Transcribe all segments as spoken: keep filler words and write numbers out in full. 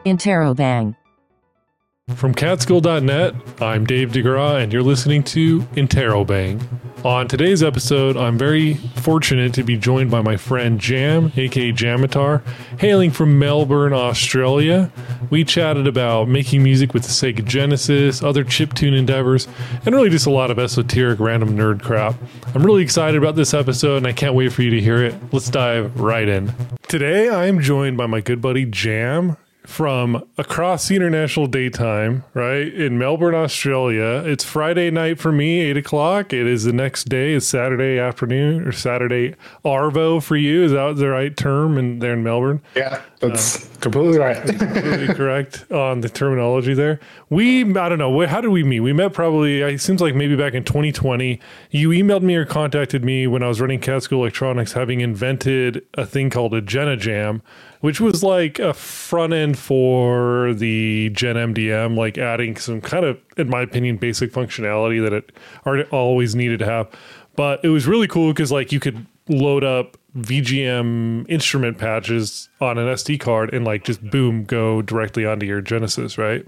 Interrobang. From Catskill dot net, I'm Dave DeGraw, and you're listening to Interrobang. On today's episode, I'm very fortunate to be joined by my friend Jam, aka Jamatar, hailing from Melbourne, Australia. We chatted about making music with the Sega Genesis, other chiptune endeavors, and really just a lot of esoteric random nerd crap. I'm really excited about this episode, and I can't wait for you to hear it. Let's dive right in. Today, I am joined by my good buddy Jam, from across the international daytime, right, in Melbourne, Australia. It's Friday night for me, eight o'clock. It is the next day. It's Saturday afternoon, or Saturday Arvo for you. Is that the right term in there in Melbourne? Yeah, that's uh, completely right. Completely correct on the terminology there. We, I don't know, how did we meet? We met probably, it seems like maybe back in twenty twenty. You emailed me or contacted me when I was running Catskill Electronics, having invented a thing called a Jenna Jam, which was like a front end for the Gen M D M, like adding some kind of, in my opinion, basic functionality that it always needed to have. But it was really cool because like you could load up V G M instrument patches on an S D card and like just boom, go directly onto your Genesis, right?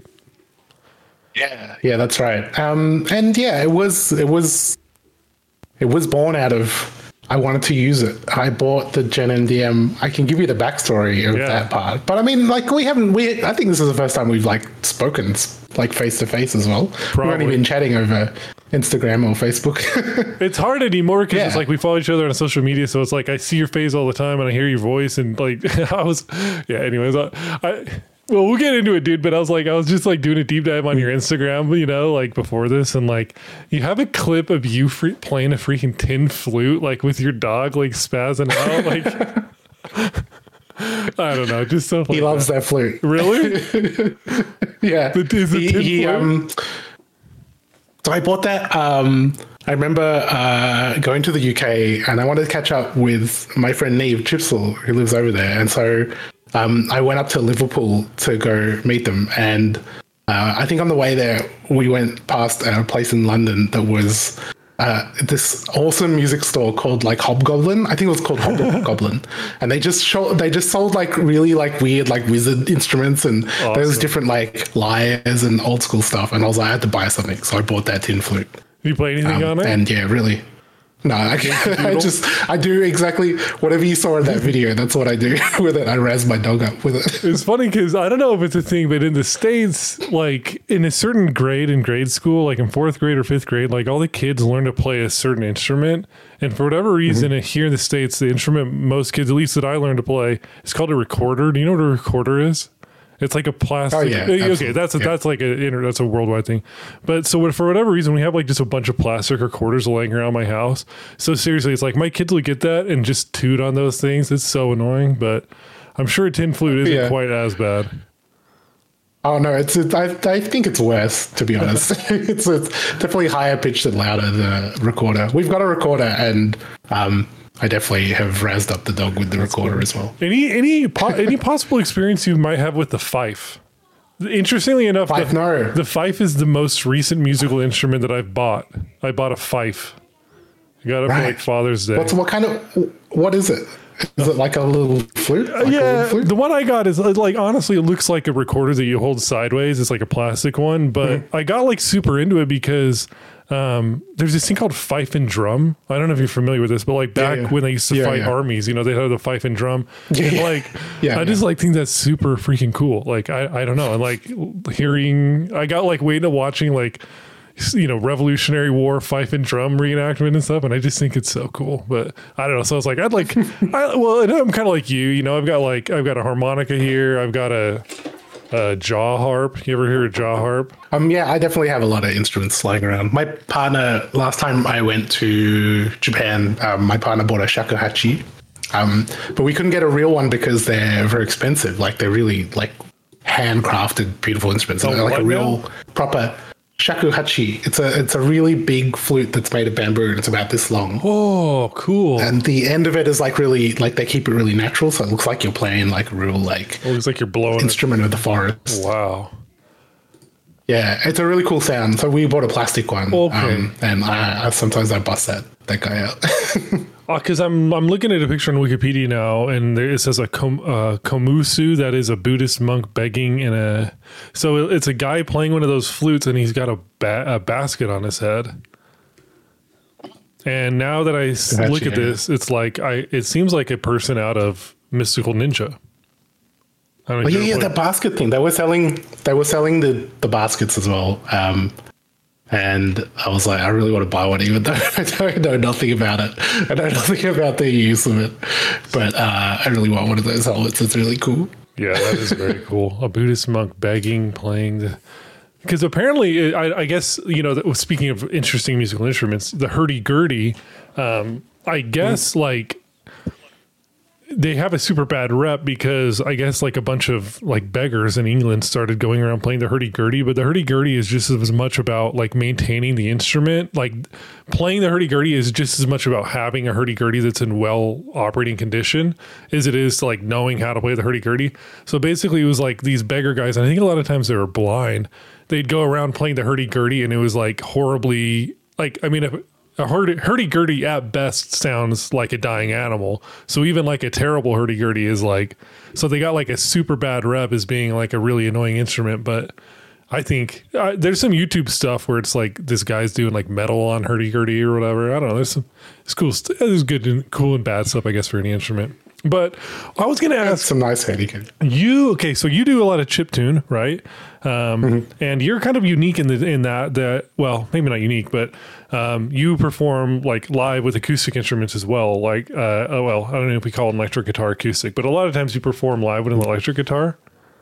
Yeah, yeah, that's right. Um, and yeah, it was it was it was born out of, I wanted to use it. I bought the Gen M D M. I can give you the backstory of yeah. that part. But I mean, like we haven't, we, I think this is the first time we've like spoken like face to face as well. Probably. We've only been chatting over Instagram or Facebook. It's hard anymore because yeah. it's like we follow each other on social media. So it's like I see your face all the time and I hear your voice and like I was, yeah, anyways, I, I well, we'll get into it, dude. But I was like, I was just like doing a deep dive on your Instagram, you know, like before this. And like, you have a clip of you free- playing a freaking tin flute, like with your dog, like spazzing out. Like, I don't know, just stuff like He loves that, that flute. Really? Yeah. The, is it he, tin he, flute? Um, so I bought that. Um, I remember uh, going to the U K and I wanted to catch up with my friend Neve Chipsel, who lives over there. And so Um, I went up to Liverpool to go meet them, and uh, I think on the way there we went past a place in London that was uh, this awesome music store called like Hobgoblin. I think it was called Hobgoblin, and they just show they just sold like really like weird like wizard instruments, and awesome. There was different like lyres and old school stuff. And I was like, I had to buy something, so I bought that tin flute. Did you play anything um, on it? And yeah, really. No, I, I just, I do exactly whatever you saw in that video. That's what I do with it. I razz my dog up with it. It's funny because I don't know if it's a thing, but in the States, like in a certain grade in grade school, like in fourth grade or fifth grade, like all the kids learn to play a certain instrument. And for whatever reason, mm-hmm. here in the States, the instrument most kids, at least that I learned to play, is called a recorder. Do you know what a recorder is? It's like a plastic. Oh, yeah, okay, that's a, yeah. that's like a that's a worldwide thing. But so for whatever reason, we have like just a bunch of plastic recorders laying around my house. So seriously, it's like my kids will get that and just toot on those things. It's so annoying. But I'm sure a tin flute isn't yeah. quite as bad. Oh no, it's, it's I I think it's worse, to be honest. it's, it's definitely higher pitched and louder than a recorder. We've got a recorder, and um. I definitely have razzed up the dog with the That's recorder cool. as well. Any any po- any possible experience you might have with the fife? Interestingly enough, fife, the, no. the fife is the most recent musical instrument that I've bought. I bought a fife. I got it right. for like Father's Day. What's what kind of what is it? Is it like a little flute? Like yeah, little flute? The one I got is like honestly, it looks like a recorder that you hold sideways. It's like a plastic one, but mm-hmm. I got like super into it because um, there's this thing called fife and drum. I don't know if you're familiar with this, but like back yeah, yeah. when they used to yeah, fight yeah. armies, you know, they had the fife and drum. Yeah, and like, yeah, I yeah. just like think that's super freaking cool. Like, I, I don't know. And like hearing, I got like waiting to watching like, you know, Revolutionary War fife and drum reenactment and stuff, and I just think it's so cool. But I don't know. So I was like, I'd like, I, well, and I'm kind of like you. You know, I've got like, I've got a harmonica here. I've got a, a jaw harp. You ever hear a jaw harp? Um, yeah, I definitely have a lot of instruments lying around. My partner, last time I went to Japan, um, my partner bought a shakuhachi, um, but we couldn't get a real one because they're very expensive. Like they're really like handcrafted, beautiful instruments. Oh, they're like a real now? proper. Shakuhachi. It's a it's a really big flute that's made of bamboo and it's about this long. Oh, cool. And the end of it is like really like they keep it really natural, so it looks like you're playing like a real like it looks like you're blowing instrument it. of the forest. Wow. Yeah, it's a really cool sound. So we bought a plastic one. Okay. Um, and I, I sometimes I bust that that guy out. Because I'm I'm looking at a picture on Wikipedia now, and there, it says a kom, uh, komusu, that is a Buddhist monk begging in a. So it's a guy playing one of those flutes, and he's got a, ba- a basket on his head. And now that I s- Gotcha. look at this, it's like I. It seems like a person out of Mystical Ninja. I don't know Oh, if yeah, you yeah, ever the played- basket thing. They were selling. They were selling the the baskets as well. Um, and I was like, I really want to buy one, even though I don't know nothing about it. I know nothing about the use of it, but uh, I really want one of those helmets. It's really cool. Yeah, that is very cool. A Buddhist monk begging, playing the. Because apparently, I, I guess, you know, that, speaking of interesting musical instruments, the hurdy-gurdy, um, I guess, mm. like, they have a super bad rep because I guess, like, a bunch of, like, beggars in England started going around playing the hurdy-gurdy, but the hurdy-gurdy is just as much about, like, maintaining the instrument. Like, playing the hurdy-gurdy is just as much about having a hurdy-gurdy that's in well operating condition as it is, like, knowing how to play the hurdy-gurdy. So basically, it was, like, these beggar guys, and I think a lot of times they were blind. They'd go around playing the hurdy-gurdy, and it was like horribly, like, I mean, a, a hurdy, hurdy-gurdy at best sounds like a dying animal. So even like a terrible hurdy-gurdy is like, so they got like a super bad rep as being like a really annoying instrument. But I think uh, there's some YouTube stuff where it's like this guy's doing like metal on hurdy-gurdy or whatever. I don't know. There's some, it's cool. St- there's good and cool and bad stuff, I guess, for any instrument. But I was going to ask, That's some nice heady. you, okay, so you do a lot of chiptune, right? Um, mm-hmm. And you're kind of unique in the in that that well, maybe not unique, but um, you perform like live with acoustic instruments as well. Like, uh, oh well, I don't know if we call it electric guitar acoustic, but a lot of times you perform live with an electric guitar.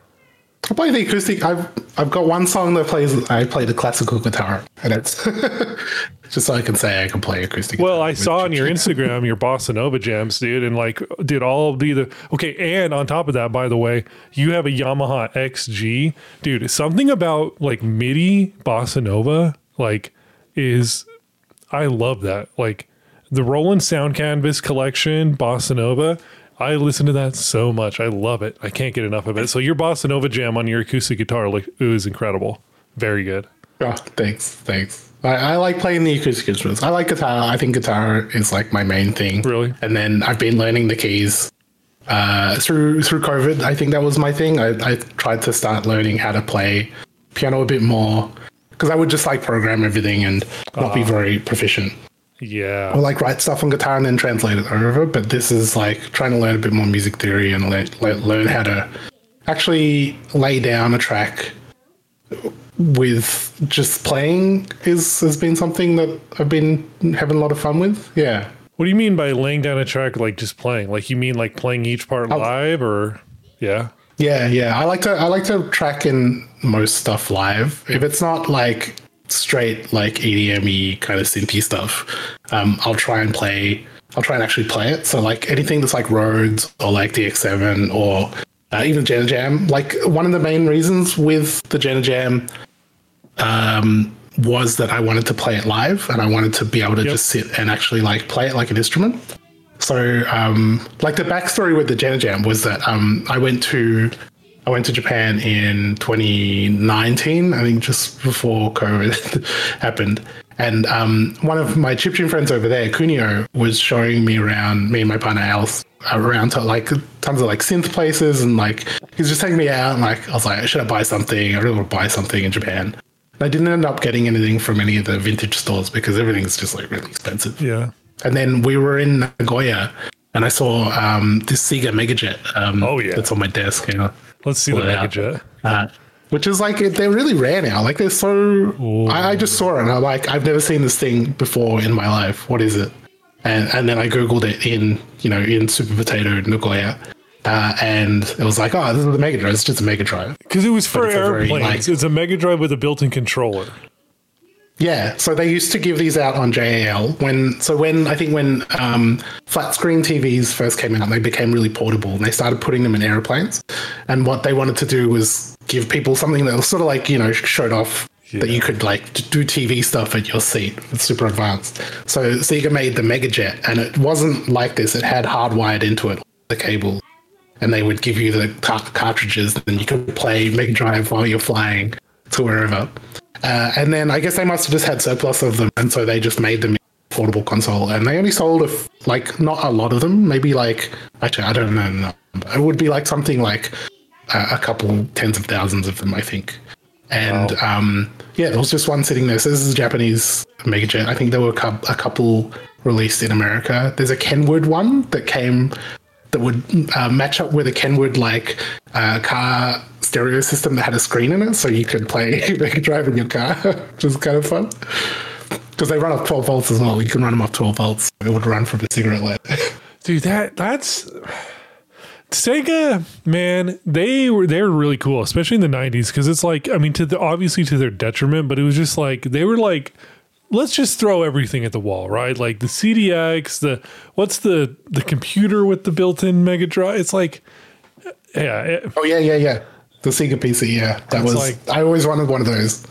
I play the acoustic. I've I've got one song that plays. I play the classical guitar, and it's just so I can say I can play acoustic. Well, guitar I saw on your Instagram your bossa nova jams, dude, and like did all of the, the okay. And on top of that, by the way, you have a Yamaha X G, dude. Something about like MIDI bossa nova, like, is I love that. Like the Roland Sound Canvas collection bossa nova. I listen to that so much. I love it. I can't get enough of it. So your bossa nova jam on your acoustic guitar, like, it was incredible. Very good. Oh, thanks, thanks. I, I like playing the acoustic instruments. I like guitar. I think guitar is like my main thing. Really? And then I've been learning the keys uh, through through COVID. I think that was my thing. I, I tried to start learning how to play piano a bit more because I would just like program everything and not uh, be very proficient. Yeah. Or like write stuff on guitar and then translate it over. But this is like trying to learn a bit more music theory and le- le- learn how to actually lay down a track with just playing is has been something that I've been having a lot of fun with. Yeah. What do you mean by laying down a track, like just playing? Like you mean like playing each part I'll, live or yeah? Yeah, yeah. I like to I like to track in most stuff live. If it's not like straight like E D M-y kind of synthy stuff, um, I'll try and play I'll try and actually play it. So like anything that's like Rhodes or like D X seven or uh, even Jenna Jam. Like one of the main reasons with the Jenna Jam um, was that I wanted to play it live and I wanted to be able to yep. just sit and actually like play it like an instrument. So um, like the backstory with the Jenna Jam was that um, I went to I went to Japan in twenty nineteen, I think just before COVID happened. And um, one of my chiptune friends over there, Kunio, was showing me around, me and my partner Alice, around to like tons of like synth places. And like, he's just taking me out. And like, I was like, should I buy something? I really want to buy something in Japan. And I didn't end up getting anything from any of the vintage stores because everything's just like really expensive. Yeah. And then we were in Nagoya and I saw um, this Sega Megajet um, oh, yeah. that's on my desk. You know. Let's see the Megajet. Uh, which is like, they're really rare now. Like they're so, I, I just saw it and I'm like, I've never seen this thing before in my life. What is it? And and then I Googled it in, you know, in Super Potato Nagoya. Uh, and it was like, oh, this is the Mega Drive. It's just a Mega Drive. Because it was for it's airplanes. Very, like, it's a Mega Drive with a built-in controller. Yeah, so they used to give these out on J A L when, so when, I think when um, flat screen T Vs first came out, they became really portable and they started putting them in airplanes. And what they wanted to do was give people something that was sort of like, you know, showed off yeah. that you could like do T V stuff at your seat. It's super advanced. So Sega made the Megajet and it wasn't like this. It had hardwired into it, the cable, and they would give you the car- cartridges and you could play Mega Drive while you're flying to wherever. Uh, and then I guess they must have just had surplus of them, and so they just made them portable console, and they only sold a f- like not a lot of them. Maybe like actually I don't know. No, it would be like something like a, a couple tens of thousands of them, I think. And wow. um, yeah, there was just one sitting there. So this is a Japanese MegaJet. I think there were a, cu- a couple released in America. There's a Kenwood one that came that would uh, match up with a Kenwood like uh, car stereo system that had a screen in it, so you could play Mega Drive in your car, which was kind of fun. Because they run off twelve volts as well. You can run them off twelve volts. It would run from a cigarette light. Dude, that that's Sega, man. They were they were really cool, especially in the nineties. Because it's like, I mean, to the obviously to their detriment, but it was just like they were like, let's just throw everything at the wall, right? Like the C D X, the what's the the computer with the built-in Mega Drive? It's like, yeah. It, oh yeah, yeah, yeah. The Sega P C, yeah. That was. Like, I always wanted one of those.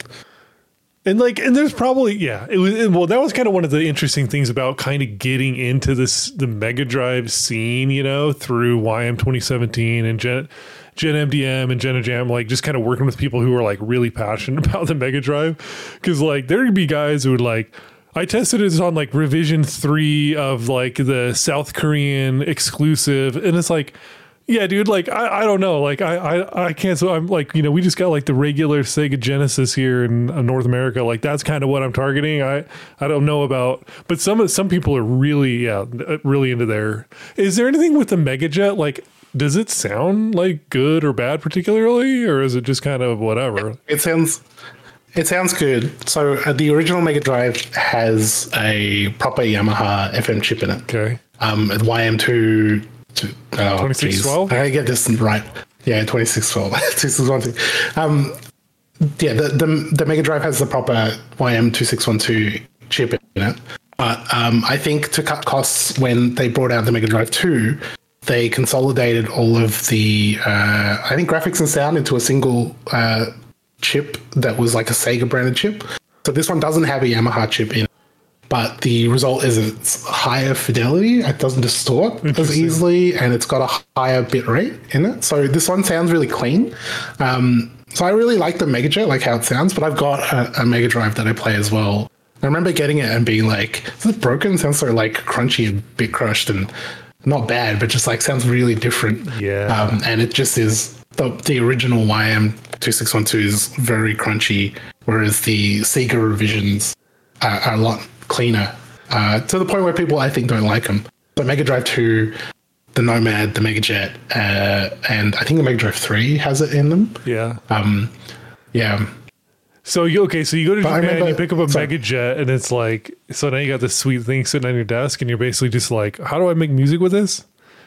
And like, and there's probably, yeah, it was, well, that was kind of one of the interesting things about kind of getting into this, the Mega Drive scene, you know, through Y M twenty seventeen and Gen, Gen M D M and Gen Jam, like just kind of working with people who are like really passionate about the Mega Drive. Cause like there'd be guys who would like, I tested it on like revision three of like the South Korean exclusive. And it's like, yeah, dude, like, I, I don't know. Like, I, I, I can't. So I'm like, you know, we just got like the regular Sega Genesis here in uh, North America. Like, that's kind of what I'm targeting. I, I don't know about, but some some people are really, yeah, really into their. Is there anything with the MegaJet? Like, does it sound like good or bad particularly? Or is it just kind of whatever? It sounds. It sounds good. So uh, the original Mega Drive has a proper Yamaha F M chip in it. Okay. Um, Y M two. Oh, twenty-six twelve? I get this right. Yeah, twenty-six twelve. This is one thing. Um, yeah, the, the the Mega Drive has the proper Y M two six one two chip in it. But um, I think to cut costs, when they brought out the Mega Drive two, they consolidated all of the, uh, I think, graphics and sound into a single uh, chip that was like a Sega branded chip. So this one doesn't have a Yamaha chip in it. But the result is it's higher fidelity. It doesn't distort as easily, and it's got a higher bit rate in it. So this one sounds really clean. Um, so I really like the MegaJet, like how it sounds. But I've got a, a Mega Drive that I play as well. I remember getting it and being like, "Is it broken?" It sounds so like crunchy and bit crushed, and not bad, but just like sounds really different. Yeah. Um, and it just is the the original Y M two six one two is very crunchy, whereas the Sega revisions are, are a lot cleaner, uh, to the point where people I think don't like them. So Mega Drive two, the Nomad, the MegaJet, uh, and I think the Mega Drive three has it in them. Yeah. Um, yeah. So you okay? So you go to But I Japan, remember- you pick up a sorry. MegaJet, and it's like, so now you got this sweet thing sitting on your desk, and you're basically just like, how do I make music with this?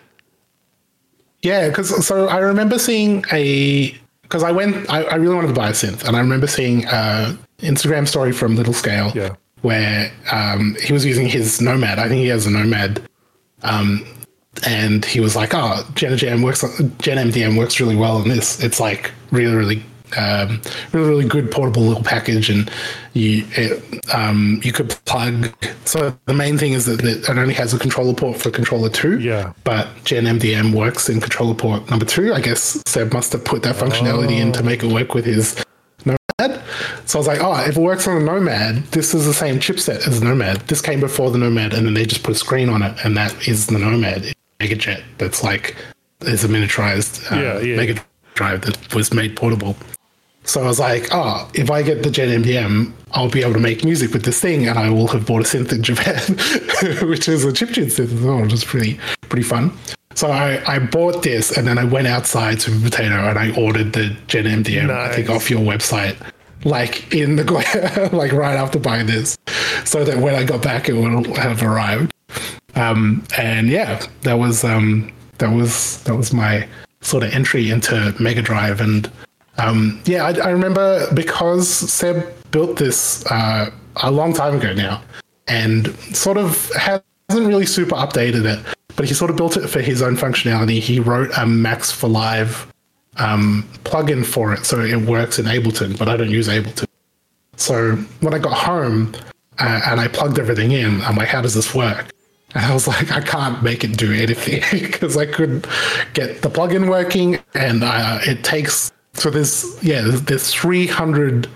Yeah, because so I remember seeing a because I went I, I really wanted to buy a synth, and I remember seeing a Instagram story from Little Scale. Yeah. Where um, he was using his Nomad. I think he has a Nomad. Um, and he was like, oh, Gen Jam works, Gen M D M works really well on this. It's like really, really, um, really, really good portable little package. And you it, um, you could plug. So the main thing is that it only has a controller port for controller two. Yeah. But Gen M D M works in controller port number two. I guess Seb must have put that functionality Oh. in to make it work with his Nomad. So I was like, oh, if it works on a Nomad, this is the same chipset as the Nomad. This came before the Nomad, and then they just put a screen on it, and that is the Nomad MegaJet. That's like, it's a miniaturized uh, Yeah, yeah. Mega Drive that was made portable. So I was like, oh, if I get the Gen M D M, I'll be able to make music with this thing, and I will have bought a synth in Japan, which is a chiptune synth as well, which is pretty, pretty fun. So I, I bought this, and then I went outside to Potato, and I ordered the Gen M D M, I think, Nice. off your website, like in the like right after buying this, so that when I got back, it would have arrived. Um, and yeah, that was um, that was that was my sort of entry into Mega Drive, and um, yeah, I, I remember because Seb built this uh, a long time ago now, and sort of hasn't really super updated it. But he sort of built it for his own functionality. He wrote a Max for Live um, plugin for it, so it works in Ableton, but I don't use Ableton. So when I got home uh, and I plugged everything in, I'm like, how does this work? And I was like, I can't make it do anything because I couldn't get the plugin working. And uh, it takes, so there's, yeah, there's, there's three hundred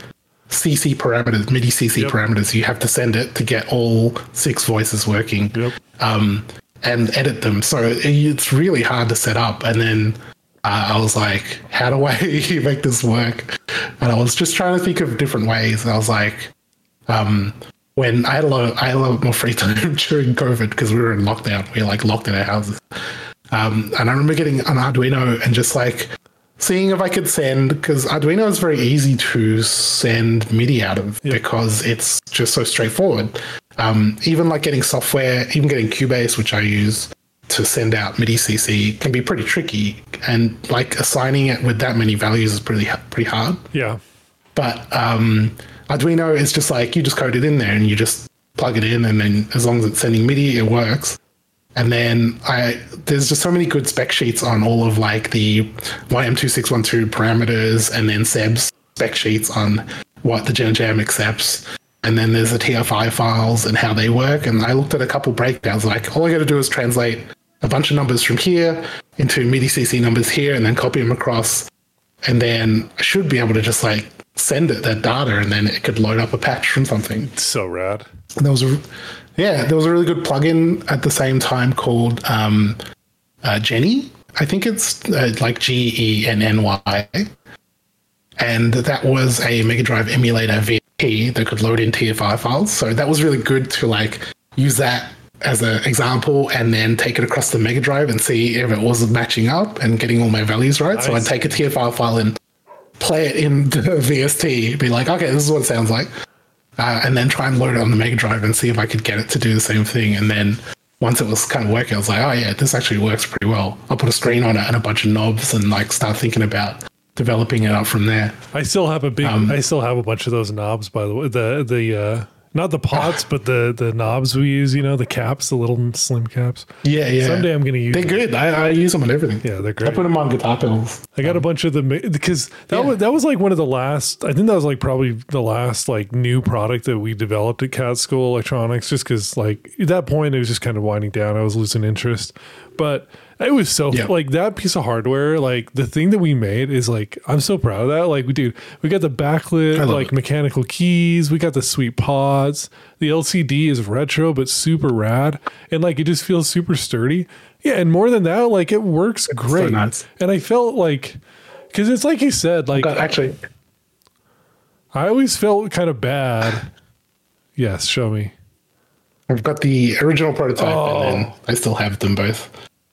C C parameters, MIDI C C Yep. parameters. You have to send it to get all six voices working. Yep. Um, and edit them. So it, it's really hard to set up. And then uh, I was like, how do I make this work? And I was just trying to think of different ways. And I was like, um, when I had a lot, of, I had a lot more free time during COVID because we were in lockdown. We were like locked in our houses. Um, and I remember getting an Arduino and just like seeing if I could send, because Arduino is very easy to send MIDI out of Yep. because it's just so straightforward. Um, even like getting software, even getting Cubase, which I use to send out MIDI C C, can be pretty tricky. And like assigning it with that many values is pretty pretty hard. Yeah. But um, Arduino is just like you just code it in there and you just plug it in, and then as long as it's sending MIDI, it works. And then I there's just so many good spec sheets on all of like the Y M two six one two parameters, and then Seb's spec sheets on what the GeneJam accepts. And then there's the T F I files and how they work. And I looked at a couple breakdowns, like all I got to do is translate a bunch of numbers from here into MIDI C C numbers here, and then copy them across. And then I should be able to just like send it that data, and then it could load up a patch from something. It's so rad. And there was a, yeah, there was a really good plugin at the same time called um, uh, Jenny. I think it's uh, like G E N N Y. And that was a Mega Drive emulator V P that could load in T F I files. So that was really good to like use that as an example and then take it across the Mega Drive and see if it was matching up and getting all my values right. Nice. So I'd take a T F I file and play it in the V S T, be like, okay, this is what it sounds like. Uh, and then try and load it on the Mega Drive and see if I could get it to do the same thing. And then once it was kind of working, I was like, oh yeah, this actually works pretty well. I'll put a screen on it and a bunch of knobs and like start thinking about developing it up from there. I still have a big, Um, I still have a bunch of those knobs, by the way. The, the, uh, not the pots, but the, the knobs we use, you know, the caps, the little slim caps. Yeah, yeah. Someday I'm going to use They're them. good. I, I use them on everything. Yeah, they're great. I put them on guitar pedals. I got a bunch of them because that Yeah. was that was like one of the last. I think that was like probably the last like new product that we developed at Cat School Electronics. Just because like at that point it was just kind of winding down. I was losing interest, but it was so Yeah. like that piece of hardware. Like the thing that we made is like I'm so proud of that. Like we dude, we got the backlit I love like it. mechanical keys. We got the sweet pods. The L C D is retro but super rad, and like it just feels super sturdy. Yeah, and more than that, like it works great. nice. And I felt like, because it's like you said, like But actually, I always felt kind of bad. Yes, show me. I've got the original prototype Oh. and then I still have them both.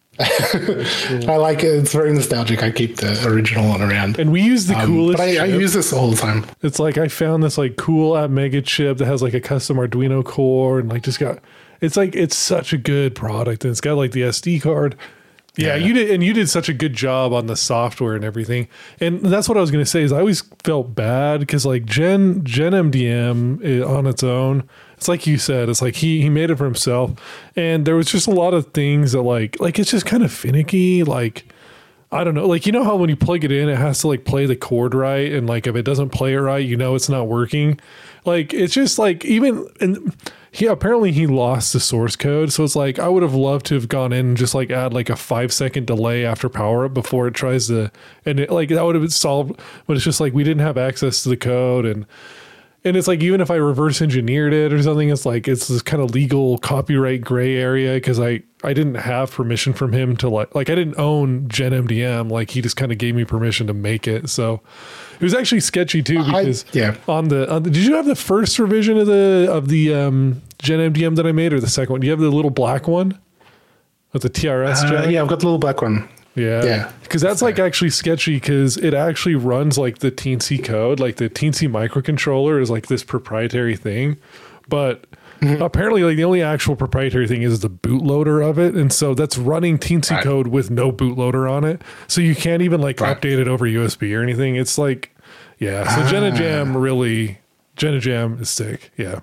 I like it. It's very nostalgic. I keep the original one around. And we use the Um, coolest. but I, I chip. use this all the time. It's like I found this like cool app mega chip that has like a custom Arduino core and like just got. It's like it's such a good product and it's got like the S D card. Yeah, Yeah. you did, and you did such a good job on the software and everything. And that's what I was going to say is I always felt bad because like Gen Gen M D M i- on its own, it's like you said, it's like he he made it for himself, and there was just a lot of things that like like it's just kind of finicky. Like I don't know, like you know how when you plug it in, it has to like play the chord right, and like if it doesn't play it right, you know it's not working. Like it's just like even and. He apparently he lost the source code, so it's like I would have loved to have gone in and just like add like a five second delay after power up before it tries to, and it, like that would have been solved. But it's just like we didn't have access to the code, and and it's like even if I reverse engineered it or something, it's like it's this kind of legal copyright gray area because I I didn't have permission from him to like like I didn't own Gen M D M, like he just kind of gave me permission to make it, so. It was actually sketchy too because I, yeah. on the, on the did you have the first revision of the of the um, Gen M D M that I made or the second one? Do you have the little black one with the T R S Uh, jack? yeah, I've got the little black one. Yeah, Yeah. because that's like actually sketchy because it actually runs like the Teensy code, like the Teensy microcontroller is like this proprietary thing, but Mm-hmm. apparently like the only actual proprietary thing is the bootloader of it, and so that's running Teensy Right. code with no bootloader on it, so you can't even like Right. update it over U S B or anything. It's like, yeah, so Ah. GeneJam really, GeneJam is sick. Yeah,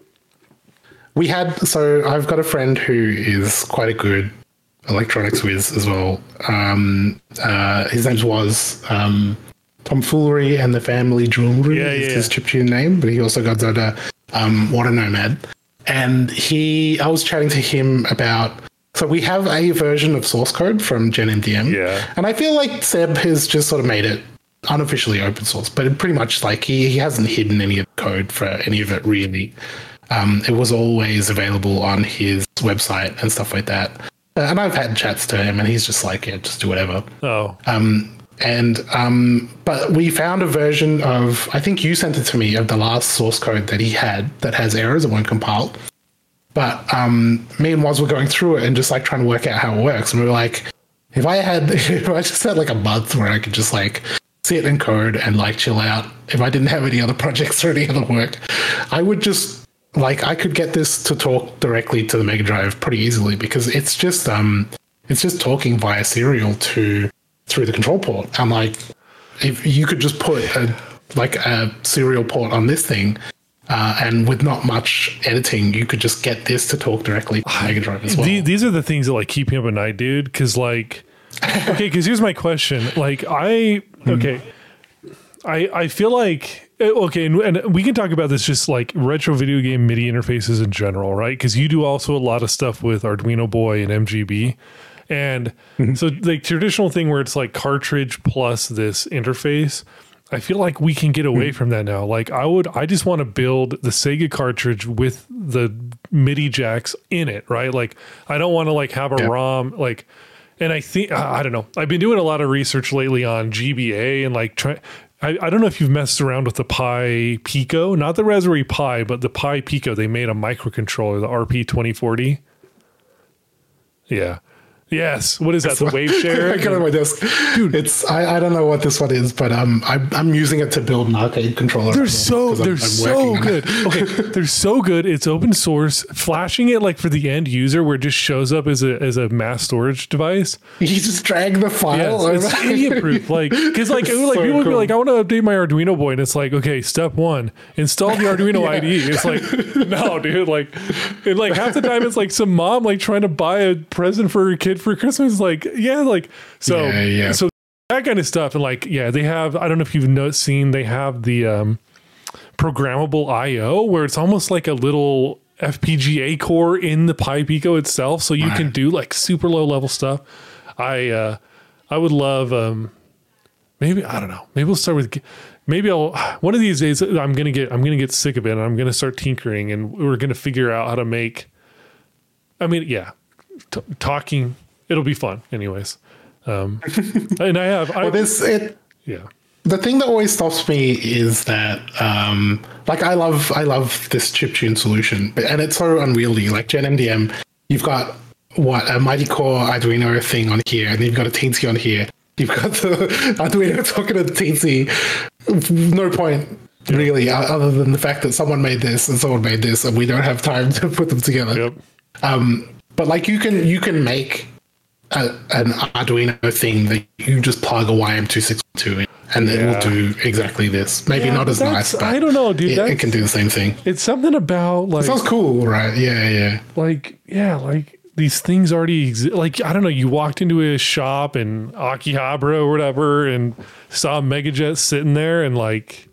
We had, so I've got a friend who is quite a good electronics whiz as well. Um, uh, his name was um, Tomfoolery and the Family Jewelry Yeah, is yeah. his chiptune name, but he also got the um, Water Nomad. And he, I was chatting to him about, so we have a version of source code from Gen M D M. Yeah. And I feel like Seb has just sort of made it unofficially open source, but it pretty much like he, he hasn't hidden any of the code for any of it really. Um, it was always available on his website and stuff like that. Uh, and I've had chats to him, and he's just like, yeah, just do whatever. Oh. Um, and um, but we found a version of, I think you sent it to me, of the last source code that he had that has errors and won't compile. But um, me and Woz were going through it and just like trying to work out how it works. And we were like, if I had, if I just had like a month where I could just like sit and code and like chill out, if I didn't have any other projects or any other work, I would just like, I could get this to talk directly to the Mega Drive pretty easily, because it's just, um, it's just talking via serial to, through the control port. I'm like, if you could just put a, like a serial port on this thing, Uh, and with not much editing, you could just get this to talk directly to Mega Drive as well. These are the things that like keep me up at night, dude. Because like, okay, because here's my question. Like, I okay, I I feel like okay, and, and we can talk about this just like retro video game MIDI interfaces in general, right? Because you do also a lot of stuff with Arduino Boy and M G B. And mm-hmm. so the traditional thing where it's like cartridge plus this interface, I feel like we can get away from that now. Like I would, I just want to build the Sega cartridge with the MIDI jacks in it, right? Like I don't want to like have a yeah. ROM, like, and I think, I don't know. I've been doing a lot of research lately on G B A and like try. I, I don't know if you've messed around with the Pi Pico, not the Raspberry Pi, but the Pi Pico. They made a microcontroller, the R P twenty forty. Yeah. Yes. What is that? The wave share? I got it on my desk. Dude, it's I, I don't know what this one is, but um I'm I'm using it to build an arcade controller. They're so they're I'm, I'm so good. Okay. They're so good. It's open source. Flashing it like for the end user where it just shows up as a as a mass storage device. You just drag the file. Yes, it's idiot proof. Like because like, it, like so people would cool. be like, I want to update my Arduino Boy, and it's like, okay, step one, install the Arduino yeah. I D E. It's like, no, dude, like and like half the time it's like some mom like trying to buy a present for her kid for Christmas, like yeah, like so yeah, yeah. so that kind of stuff. And like yeah, they have, I don't know if you've no, seen, they have the um programmable I O where it's almost like a little F P G A core in the Pi Pico itself, so you right. can do like super low level stuff. I uh I would love um maybe I don't know maybe we'll start with maybe I'll one of these days I'm gonna get I'm gonna get sick of it and I'm gonna start tinkering and we're gonna figure out how to make, I mean yeah T- talking, it'll be fun anyways. Um, and I have, I, well, this, it, yeah. The thing that always stops me is that, um, like I love, I love this chiptune solution, but, and it's so unwieldy. Like Gen M D M, you've got what a Mighty Core Arduino thing on here, and you've got a Teensy on here. You've got the Arduino talking to the Teensy. No point. Yep. Really, other than the fact that someone made this and someone made this, and we don't have time to put them together. Yep. Um, But like you can you can make a, an Arduino thing that you just plug a Y M two sixty-two in, and yeah. it will do exactly this. Maybe yeah, not as nice, but I don't know, dude. It, it can do the same thing. It's something about like it sounds cool, right? Yeah, yeah. Like yeah, like these things already exist. Like I don't know. You walked into a shop in Akihabara or whatever, and saw a Megajet sitting there, and like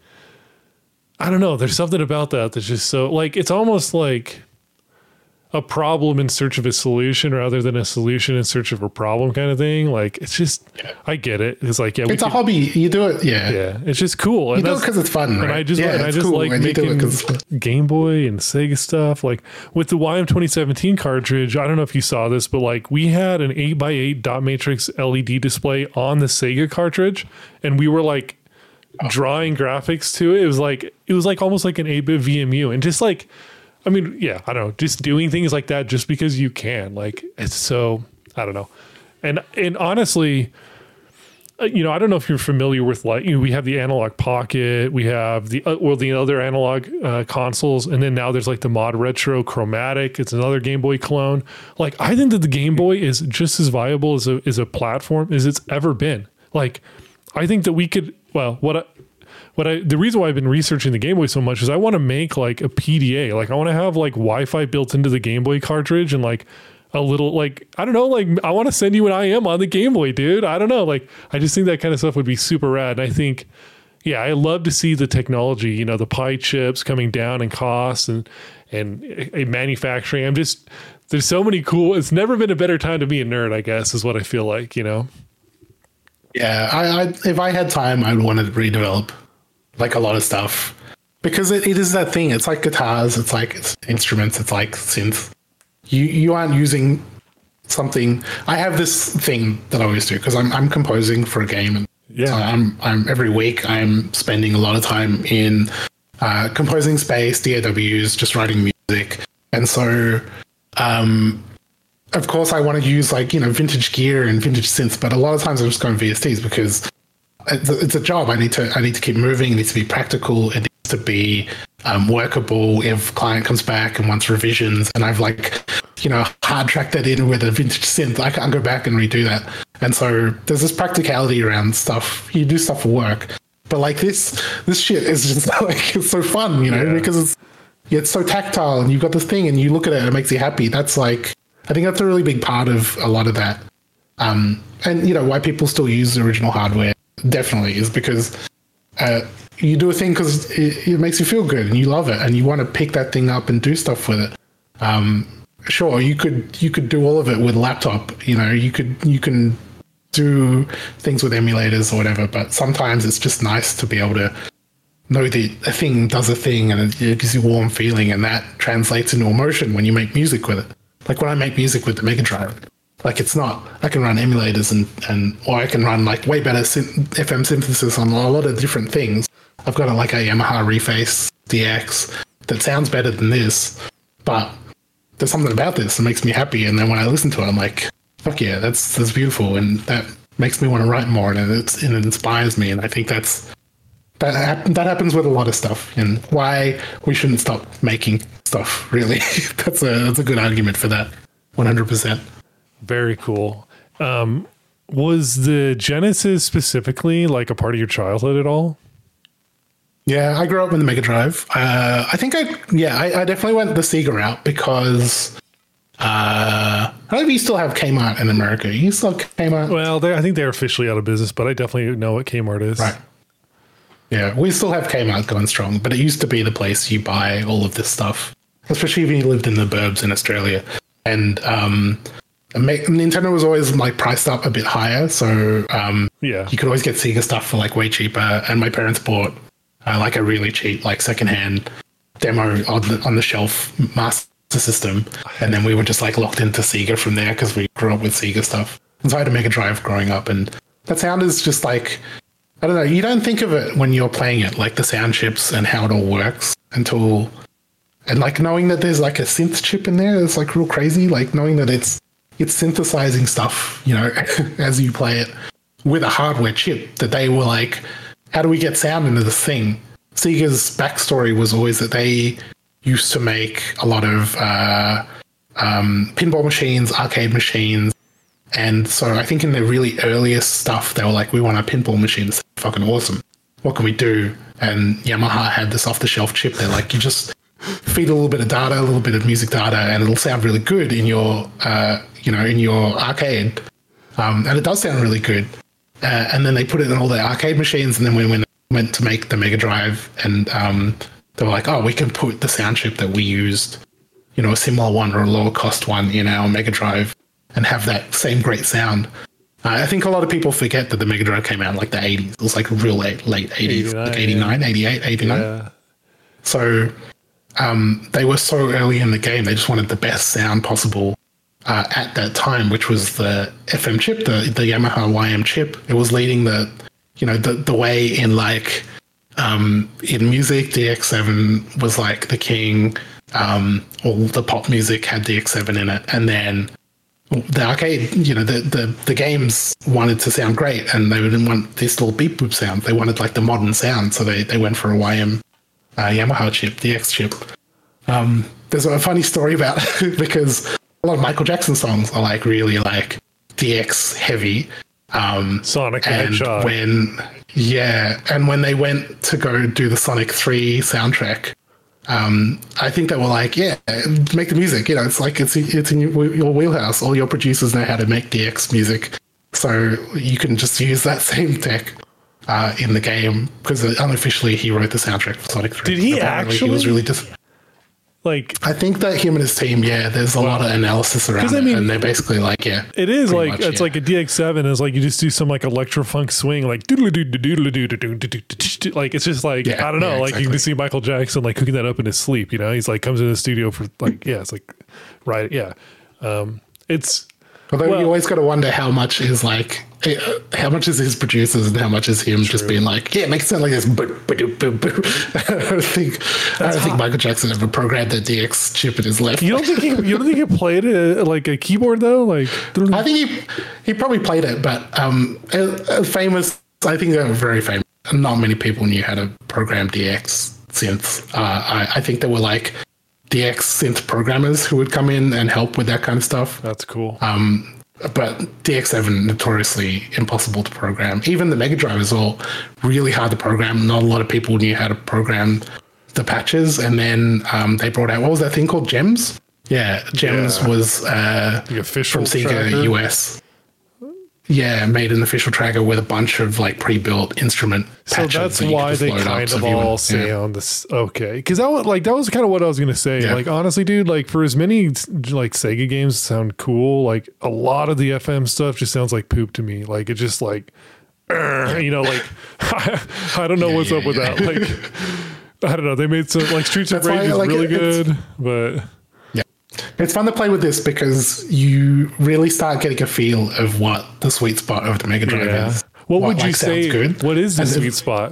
I don't know. There's something about that that's just so like it's almost like a problem in search of a solution rather than a solution in search of a problem kind of thing. Like it's just, yeah. I get it. It's like, yeah, it's a could, hobby. You do it. Yeah. Yeah. It's just cool. And you do it because it's fun. Right? And I just, yeah, and I just cool. like and making Game Boy and Sega stuff. Like with the Y M twenty seventeen cartridge, I don't know if you saw this, but like we had an eight by eight dot matrix L E D display on the Sega cartridge. And we were like oh. drawing graphics to it. It was like, it was like almost like an eight bit V M U and just like, I mean, yeah, I don't know, just doing things like that just because you can, like, it's so, I don't know. And, and honestly, you know, I don't know if you're familiar with like, you know, we have the Analog Pocket, we have the, uh, well, the other analog uh, consoles. And then now there's like the Mod Retro Chromatic. It's another Game Boy clone. Like, I think that the Game Boy is just as viable as a, as a platform as it's ever been. Like, I think that we could, well, what I, But I, the reason why I've been researching the Game Boy so much is I want to make like a P D A. Like I want to have like Wi-Fi built into the Game Boy cartridge and like a little, like, I don't know, like I want to send you an I M on the Game Boy, dude. I don't know. Like, I just think that kind of stuff would be super rad. And I think, yeah, I love to see the technology, you know, the Pi chips coming down in cost and, and a manufacturing. I'm just, there's so many cool, it's never been a better time to be a nerd, I guess, is what I feel like, you know? Yeah. I, I if I had time, I'd want to redevelop like a lot of stuff. because it, it is that thing. It's like guitars. It's like it's instruments. It's like synth. You you aren't using something. I have this thing that I always do because I'm I'm composing for a game, and yeah, so I'm I'm every week I'm spending a lot of time in uh, composing space, D A Ws, just writing music, and so um, of course I want to use like you know vintage gear and vintage synths, but a lot of times I'm just going V S Ts because it's a, it's a job. I need to I need to keep moving. It needs to be practical. It needs to be um, workable if client comes back and wants revisions, and I've like you know, hard track that in with a vintage synth. I can't go back and redo that. And so there's this practicality around stuff. You do stuff for work, but like this, this shit is just like, it's so fun, you know, yeah. because it's, it's so tactile and you've got this thing and you look at it and it makes you happy. That's like, I think that's a really big part of a lot of that. Um, and you know, why people still use the original hardware definitely is because, uh, you do a thing because it, it makes you feel good and you love it and you want to pick that thing up and do stuff with it. Um, Sure, you could you could do all of it with a laptop. You know, you could you can do things with emulators or whatever. But sometimes it's just nice to be able to know that a thing does a thing and it gives you a warm feeling, and that translates into emotion when you make music with it. Like when I make music with the Mega Drive, like it's not. I can run emulators and and or I can run like way better synth, F M synthesis on a lot of different things. I've got a, like a Yamaha Reface D X that sounds better than this, but there's something about this that makes me happy, and then when I listen to it, I'm like, "Fuck yeah, that's that's beautiful," and that makes me want to write more, and it's and it inspires me, and I think that's that that happens with a lot of stuff, and why we shouldn't stop making stuff. Really, that's a that's a good argument for that, one hundred percent. Very cool. Um, was the Genesis specifically like a part of your childhood at all? Yeah, I grew up with the Mega Drive. Uh, I think I, yeah, I, I definitely went the Sega route because uh, I don't know if you still have Kmart in America. You still have Kmart? Well, I think they're officially out of business, but I definitely know what Kmart is. Right. Yeah, we still have Kmart going strong, but it used to be the place you buy all of this stuff, especially if you lived in the burbs in Australia. And um, Nintendo was always like priced up a bit higher, so um, yeah, you could always get Sega stuff for like way cheaper. And my parents bought Uh, like a really cheap, like secondhand demo on the, on the shelf Master System, and then we were just like locked into Sega from there because we grew up with Sega stuff. And so I had a Mega Drive growing up, and that sound is just like, I don't know, you don't think of it when you're playing it, like the sound chips and how it all works until, and like knowing that there's like a synth chip in there, it's like real crazy, like knowing that it's it's synthesizing stuff, you know, as you play it with a hardware chip that they were like, how do we get sound into this thing? Sega's backstory was always that they used to make a lot of uh, um, pinball machines, arcade machines. And so I think in the really earliest stuff, they were like, we want a pinball machine that's fucking awesome. What can we do? And Yamaha had this off-the-shelf chip. They're like, you just feed a little bit of data, a little bit of music data, and it'll sound really good in your, uh, you know, in your arcade. Um, and it does sound really good. Uh, and then they put it in all their arcade machines. And then when, when they went to make the Mega Drive, and um, they were like, oh, we can put the sound chip that we used, you know, a similar one or a lower cost one in our Mega Drive and have that same great sound. Uh, I think a lot of people forget that the Mega Drive came out in like the eighties. It was like real late, late eighties, like eighty-nine, yeah. eighty-eight, eighty-nine. Yeah. So um, they were so early in the game. They just wanted the best sound possible uh, at that time, which was the F M chip, the, the Yamaha Y M chip. It was leading the, you know, the, the way in like um, in music. D X seven was like the king. Um, all the pop music had D X seven in it. And then the arcade, you know, the, the, the games wanted to sound great, and they didn't want this little beep boop sound. They wanted like the modern sound. So they, they went for a Y M uh, Yamaha chip, D X chip. Um, there's a funny story about it because a lot of Michael Jackson songs are like really like D X heavy. Um, Sonic the and Hedgehog. When, yeah. And when they went to go do the Sonic three soundtrack, Um, I think they were like, yeah, make the music. You know, it's like it's it's in your, your wheelhouse. All your producers know how to make D X music, so you can just use that same tech uh, in the game. Because unofficially, he wrote the soundtrack for Sonic three. Did he Apparently, actually? He was really dis- Like, I think that him and his team, yeah, there's a lot of analysis around I it, mean, and they're basically like, yeah, it is like much, it's yeah. like a D X seven is like you just do some like electro funk swing, like doodle doo doodle doo doo, like it's just like Yeah, I don't know, yeah, like you can exactly. just see Michael Jackson like cooking that up in his sleep. You know, he's like comes in the studio for like yeah, it's like right, yeah, um, it's. Although Well- you always got to wonder how much is like, uh, how much is his producers and how much is him just being like, yeah, it makes it sound like this. Boo, boo, doo, boo, boo. I don't think, I don't think Michael Jackson ever programmed the D X chip in his left. You don't think he, you don't think he played it like a keyboard though, like I think he he probably played it, but um, uh, uh, famous. I think they were very famous. Not many people knew how to program D X synths. Uh, I, I think there were like D X synth programmers who would come in and help with that kind of stuff. that's cool. Um, but D X seven notoriously impossible to program. Even the Mega Drive is all really hard to program. Not a lot of people knew how to program the patches. And then um, they brought out, what was that thing called? Gems? Yeah, Gems Yeah. was uh, The official from Sega tracker? U S. Yeah, made an official tracker with a bunch of like pre-built instrument So patches. that's that you could why just they load up. kind So of if you all want- say yeah. on this. Okay, because that was like that was kind of what I was gonna say. Yeah. Like honestly, dude, like for as many like Sega games sound cool, like a lot of the F M stuff just sounds like poop to me. Like it just like, "Urgh," you know, like I, don't know Yeah, what's yeah, up with yeah. that. Like I don't know. They made some like Streets of That's why Rage I is like really it. It's- good, but Yeah. It's fun to play with this because you really start getting a feel of what the sweet spot of the Mega Drive yeah. is. What would like, you sounds say? Good. What is the And sweet if- spot?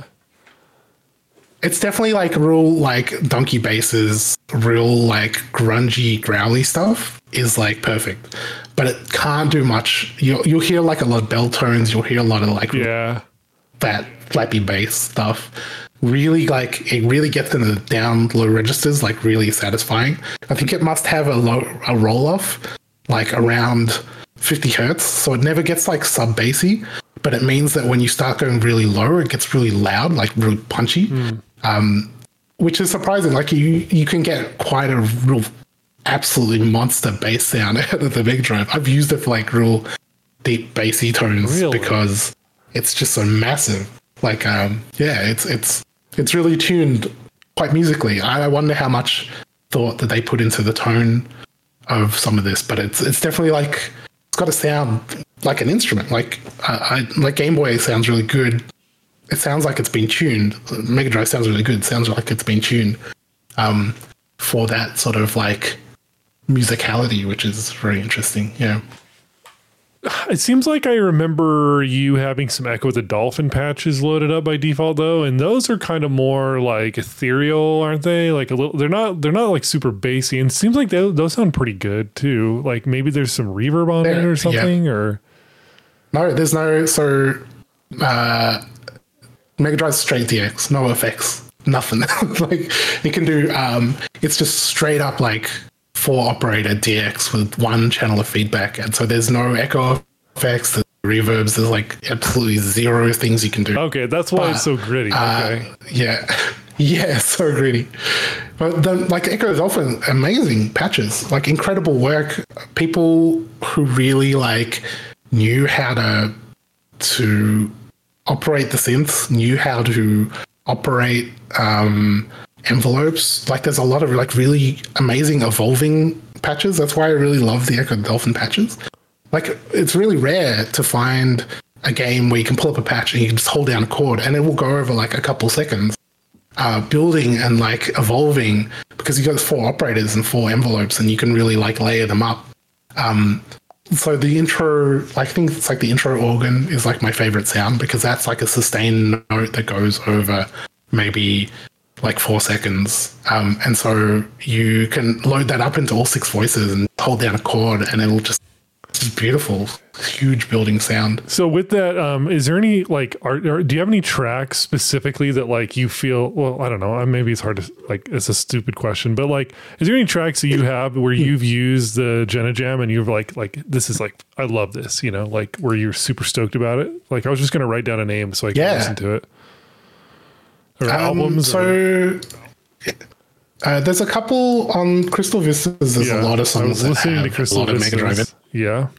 It's definitely like real like donkey basses, real like grungy, growly stuff is like perfect. But it can't do much. You'll, you'll hear like a lot of bell tones. You'll hear a lot of like Yeah. that flappy bass stuff. Really like it really gets in the down low registers, like really satisfying. I think it must have a low a roll off like around fifty hertz, so it never gets like sub bassy, but it means that when you start going really low, it gets really loud, like really punchy. Um, which is surprising. Like you you can get quite a real absolutely monster bass sound out of the Mega Drive. I've used it for like real deep bassy tones Really? because it's just so massive. Like um yeah, it's it's it's really tuned quite musically. I I wonder how much thought that they put into the tone of some of this, but it's it's definitely like it's got a sound like an instrument. Like uh, I like Game Boy sounds really good. It sounds like it's been tuned. Mega Drive sounds really good. It sounds like it's been tuned um, for that sort of like musicality, which is very interesting. Yeah. It seems like I remember you having some Echo the Dolphin patches loaded up by default though, and those are kind of more like ethereal, aren't they? Like a little, they're not, they're not like super bassy, and it seems like they, those sound pretty good too. Like maybe there's some reverb on it There- or yeah. something, or No, there's no so uh Mega Drive's straight D X, no effects, nothing. Like it can do um it's just straight up like four operator D X with one channel of feedback. And so there's no echo effects, there's reverbs, there's like absolutely zero things you can do. okay, that's why it's so gritty. Uh, Okay, yeah. Yeah, so greedy. But the, like Echo is often amazing patches, like incredible work. People who really like knew how to to operate the synths, knew how to operate um, envelopes. Like there's a lot of like really amazing evolving patches. That's why I really love the Echo Dolphin patches. Like it's really rare to find a game where you can pull up a patch and you can just hold down a chord and it will go over like a couple seconds. Uh, building and like evolving because you got four operators and four envelopes and you can really like layer them up. Um, so the intro, I think it's like the intro organ is like my favorite sound because that's like a sustained note that goes over maybe like four seconds. Um, and so you can load that up into all six voices and hold down a chord and it'll just, just beautiful, huge building sound. so with that, um, is there any like, are, are do you have any tracks specifically that like you feel? Well, I don't know. uh, Maybe it's hard to like. It's a stupid question, but like, is there any tracks that you have where you've used the Jenna Jam and you've like, like this is like, I love this, you know, like where you're super stoked about it? Like, I was just gonna write down a name so I can Yeah. listen to it. Or Um, albums. or, so uh, there's a couple on Crystal Vistas. There's yeah, a lot of I songs was that listening have to Crystal a lot of Mega Drive. Vistas. Yeah.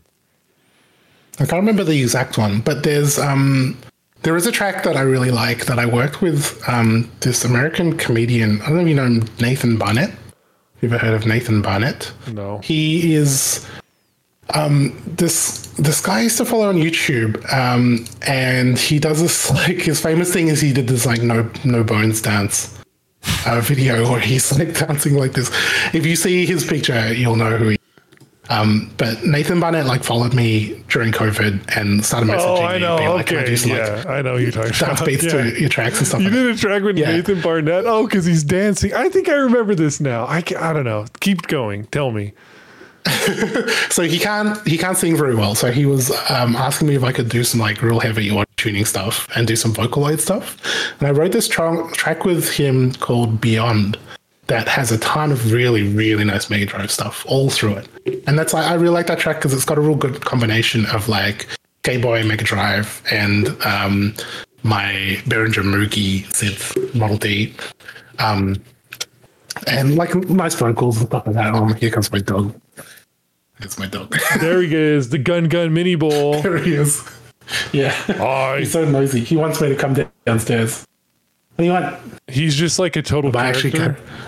I can't remember the exact one, but there's um there is a track that I really like that I worked with um this American comedian. I don't know if you know him, Nathan Barnett. You ever heard of Nathan Barnett? No. He is um, this this guy I used to follow on YouTube, um, and he does this like his famous thing is he did this like no no bones dance uh, video where he's like dancing like this. If you see his picture, you'll know who he is. Um, but Nathan Barnett like followed me during COVID and started messaging Oh, I me. know. Being like, "Can I Okay. do some, Yeah, like, I know who you're talking dance about. beats Yeah. to your tracks and stuff. You like did a track with Yeah. Nathan Barnett? Oh, because he's dancing. I think I remember this now. I, ca- I don't know. Keep going. Tell me. So he can't he can't sing very well. So he was um, asking me if I could do some like real heavy auto tuning stuff and do some Vocaloid stuff. And I wrote this tra- track with him called Beyond that has a ton of really really nice Mega Drive stuff all through it. And that's like I really like that track because it's got a real good combination of like Game Boy, Mega Drive, and um, my Behringer Moogie synth Model D. Um, and like nice vocals and stuff like that. Oh, here comes my dog. It's my dog. There he is, the Gun Gun Mini Bowl. There he is. Yeah. Oh, He's so noisy. He wants me to come downstairs. What do you want? he's just like a total But I actually character. can.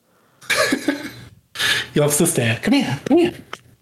He loves to stare. Come here. Come here.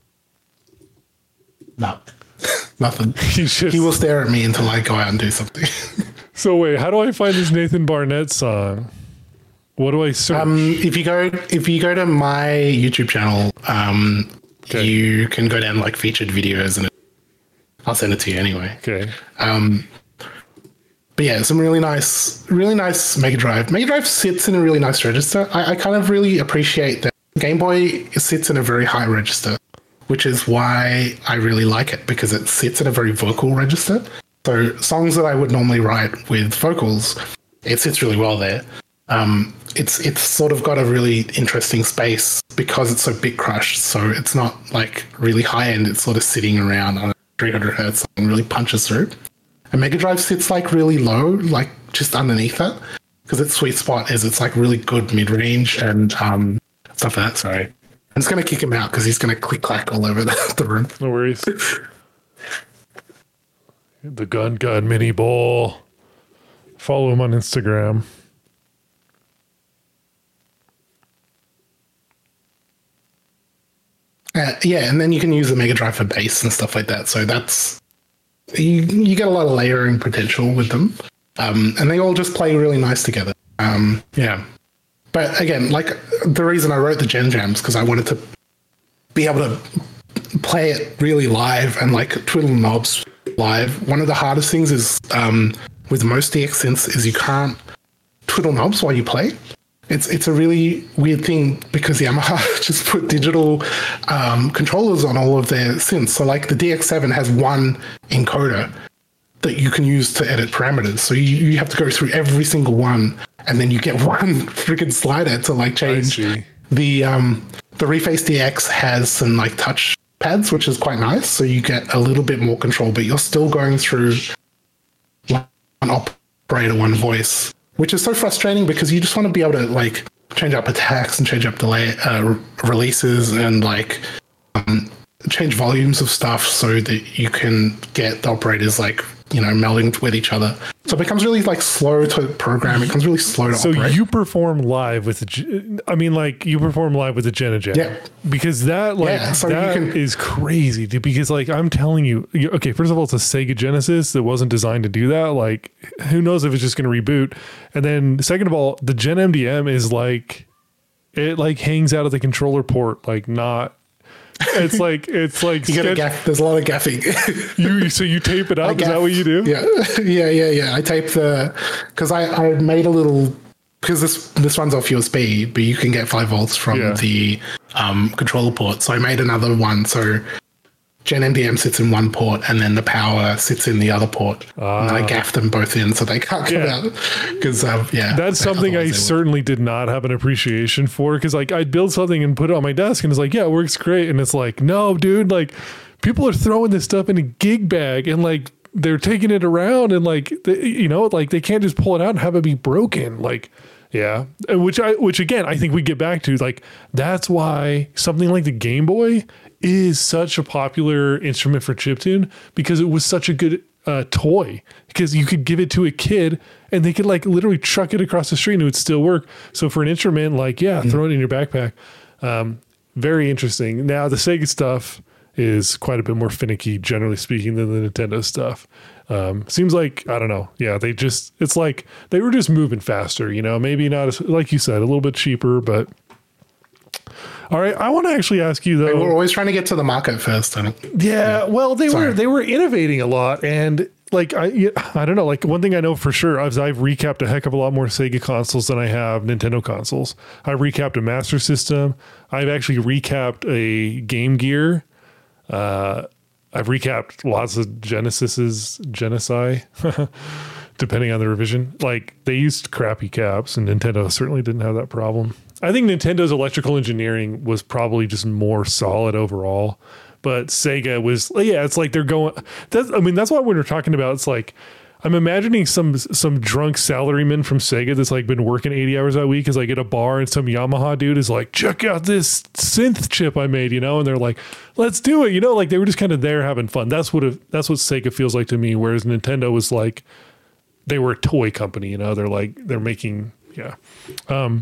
No. Nothing. He's just. He will stare at me until I go out and do something. So wait, how do I find this Nathan Barnett song? What do I search? Um, if you go if you go to my YouTube channel, um, Okay. you can go down like featured videos and it, I'll send it to you anyway. okay. Um, but yeah, some really nice, really nice Mega Drive. Mega Drive sits in a really nice register. I, I kind of really appreciate that Game Boy sits in a very high register, which is why I really like it because it sits in a very vocal register. So songs that I would normally write with vocals, it sits really well there. Um, it's it's sort of got a really interesting space because it's so bit crushed. So it's not like really high end. It's sort of sitting around on a three hundred hertz and really punches through. And Mega Drive sits like really low, like just underneath that, because its sweet spot is it's like really good mid range and um, stuff like that. Sorry, I'm just gonna kick him out because he's gonna click clack all over the, the room. No worries. The Gun Gun Mini Bowl. Follow him on Instagram. Uh, yeah, and then you can use the Mega Drive for bass and stuff like that. So that's you you get a lot of layering potential with them, um, and they all just play really nice together. Um, yeah, but again, like the reason I wrote the Gen Jams because I wanted to be able to play it really live and like twiddle knobs live. One of the hardest things is um, with most D X synths is you can't twiddle knobs while you play. It's it's a really weird thing because Yamaha just put digital um, controllers on all of their synths. So like the D X seven has one encoder that you can use to edit parameters. So you, you have to go through every single one and then you get one freaking slider to like change. see. The um, the Reface D X has some like touch pads, which is quite nice. So you get a little bit more control, but you're still going through one operator, one voice, which is so frustrating because you just want to be able to like change up attacks and change up delay uh, re- releases and like um, change volumes of stuff so that you can get the operators like, you know, melding with each other. So it becomes really like slow to program. It becomes really slow to So operate. you perform live with the, G- I mean, like you perform live with the Genejet. Yeah. Because that, like, Yeah, so you that can- is crazy. Dude, because, like, I'm telling you, you- okay, first of all, it's a Sega Genesis that wasn't designed to do that. Like, who knows if it's just going to reboot? And then, second of all, the Gen M D M is like, it like hangs out of the controller port, like, not. It's like it's like you gotta sketch- gaff. There's a lot of gaffing. you so you tape it up. Is gaff. that what you do? Yeah, yeah, yeah, yeah. I tape the because I I made a little because this this runs off U S B, but you can get five volts from Yeah. the um, controller port. So I made another one. So Gen M D M sits in one port, and then the power sits in the other port. And I gaff them both in so they can't come Yeah. out because um, yeah, That's something I otherwise they would. certainly did not have an appreciation for because like I'd build something and put it on my desk and it's like, yeah, it works great. And it's like, no, dude, like people are throwing this stuff in a gig bag and like they're taking it around and like, they, you know, like they can't just pull it out and have it be broken. Like, yeah. And Which I, which again, I think we get back to like, that's why something like the Game Boy is such a popular instrument for chiptune because it was such a good uh, toy because you could give it to a kid and they could like literally truck it across the street and it would still work. So for an instrument, like, yeah, throw it in your backpack. Um, very interesting. Now the Sega stuff is quite a bit more finicky, generally speaking, than the Nintendo stuff. Um, seems like, I don't know. Yeah, they just, it's like they were just moving faster, you know, maybe not as, like you said, a little bit cheaper, but all right. I want to actually ask you though. They were always trying to get to the market first. I think. Yeah, well, they Sorry. were, they were innovating a lot. And like, I, I don't know, like one thing I know for sure is I've recapped a heck of a lot more Sega consoles than I have Nintendo consoles. I've recapped a Master System. I've actually recapped a Game Gear. Uh, I've recapped lots of Genesis's Genesi, depending on the revision. Like they used crappy caps, and Nintendo certainly didn't have that problem. I think Nintendo's electrical engineering was probably just more solid overall, but Sega was, yeah, it's like they're going. That's, I mean, that's what we're talking about. It's like I'm imagining some some drunk salaryman from Sega that's like been working eighty hours a week is like at a bar and some Yamaha dude is like, check out this synth chip I made, you know, and they're like, let's do it, you know, like they were just kind of there having fun. That's what it, that's what Sega feels like to me. Whereas Nintendo was like, they were a toy company, you know, they're like they're making, yeah. Um,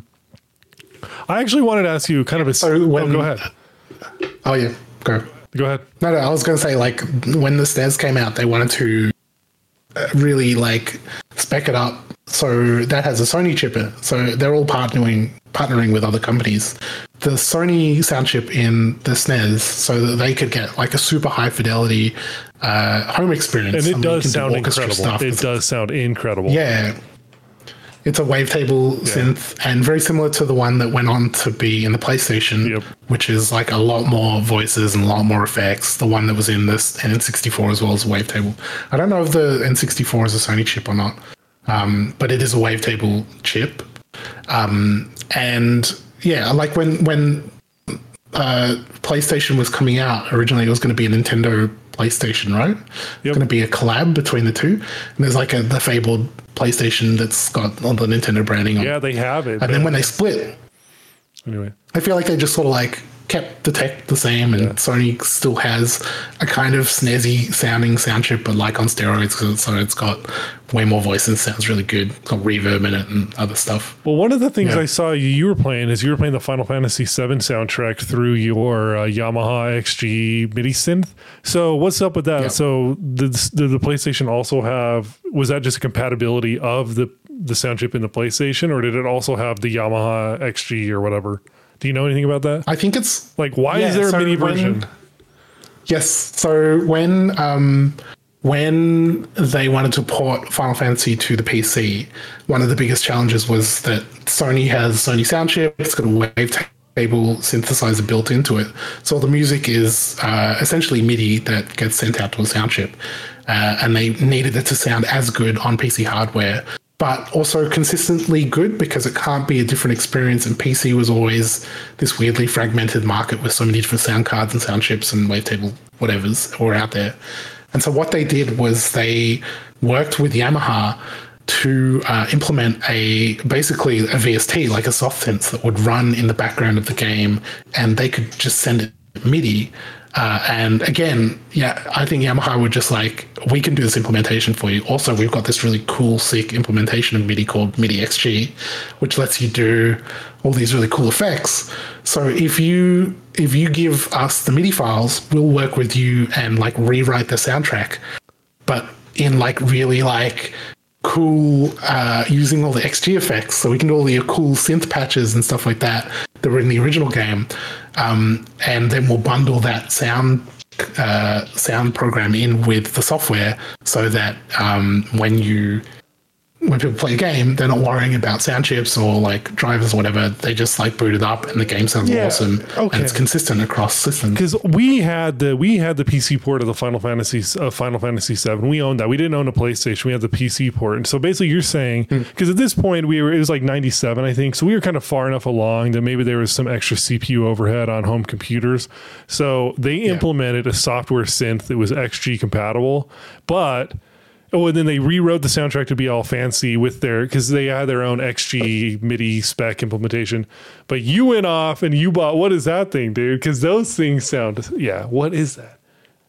I actually wanted to ask you kind of a. So when, oh, go ahead. Oh yeah, go. Go ahead. No, no, I was going to say like when the S N E S came out, they wanted to really like spec it up so that has a Sony chip in it. So they're all partnering partnering with other companies. The Sony sound chip in the S N E S so that they could get like a super high fidelity uh, home experience. And it I mean, does do sound orchestra incredible. stuff. It does sound incredible. Yeah. It's a wavetable Yeah. synth and very similar to the one that went on to be in the PlayStation, Yep. which is like a lot more voices and a lot more effects. The one that was in this N sixty-four as well as wavetable. I don't know if the N sixty-four is a Sony chip or not, um, but it is a wavetable chip. Um, and yeah, like when when uh, PlayStation was coming out, originally it was going to be a Nintendo PlayStation, right? It's Yep. going to be a collab between the two. And there's like a the fabled PlayStation that's got all the Nintendo branding on. Yeah, they have it. And then when they split, anyway, I feel like they just sort of like kept the tech the same, and Yeah. Sony still has a kind of snazzy sounding sound chip, but like on steroids, so it's got way more voice and sounds really good. It's got reverb in it and other stuff. well, one of the things Yeah. I saw you, you were playing is you were playing the Final Fantasy seven soundtrack through your uh, Yamaha X G MIDI synth. So what's up with that? Yeah. So did, did the PlayStation also have, was that just a compatibility of the, the sound chip in the PlayStation, or did it also have the Yamaha X G or whatever? Do you know anything about that? I think it's Like, why Yeah, is there a so MIDI when- version? Yes. So when um, when they wanted to port Final Fantasy to the P C, one of the biggest challenges was that Sony has Sony sound chip. It's got a wavetable synthesizer built into it. So all the music is uh, essentially MIDI that gets sent out to a sound chip, uh, and they needed it to sound as good on P C hardware, but also consistently good because it can't be a different experience. And P C was always this weirdly fragmented market with so many different sound cards and sound chips and wavetable whatevers were out there. And so what they did was they worked with Yamaha to uh, implement a basically a V S T, like a soft synth that would run in the background of the game, and they could just send it MIDI. Uh, and again, yeah, I think Yamaha were just like, we can do this implementation for you. Also, we've got this really cool, sick implementation of MIDI called MIDI X G, which lets you do all these really cool effects. So if you if you give us the MIDI files, we'll work with you and like rewrite the soundtrack, but in like really like cool, uh, using all the X G effects, so we can do all the cool synth patches and stuff like that that were in the original game, um, and then we'll bundle that sound uh, sound program in with the software, so that um, when you when people play a game, they're not worrying about sound chips or like drivers or whatever. They just like boot it up and the game sounds Yeah, awesome, okay. and it's consistent across systems. Because we had the we had the P C port of the Final Fantasy uh, Final Fantasy seven. We owned that. We didn't own a PlayStation. We had the P C port. And so basically, you're saying because at this point we were it was like ninety-seven, I think. So we were kind of far enough along that maybe there was some extra C P U overhead on home computers. So they implemented a software synth that was X G compatible, but. Oh, and then they rewrote the soundtrack to be all fancy with their, because they had their own X G MIDI spec implementation. But you went off and you bought, what is that thing, dude? Because those things sound, yeah, what is that?